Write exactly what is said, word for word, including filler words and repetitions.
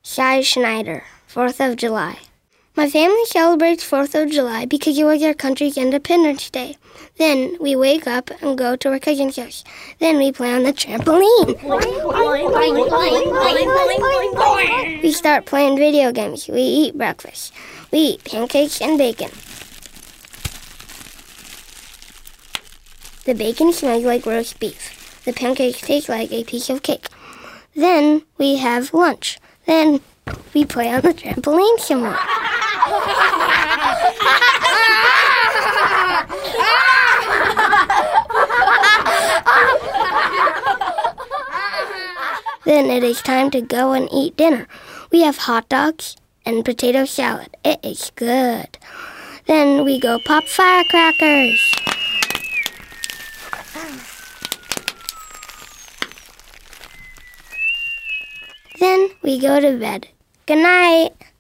Shai Schneider, fourth of July. My family celebrates fourth of July because it was our country's Independence Day. Then we wake up and go to our cousin's house. Then we play on the trampoline. We start playing video games. We eat breakfast. We eat pancakes and bacon. The bacon smells like roast beef. The pancakes taste like a piece of cake. Then we have lunch. Then we play on the trampoline some more. Then it is time to go and eat dinner. We have hot dogs and potato salad. It is good. Then we go pop firecrackers. Then we go to bed. Good night.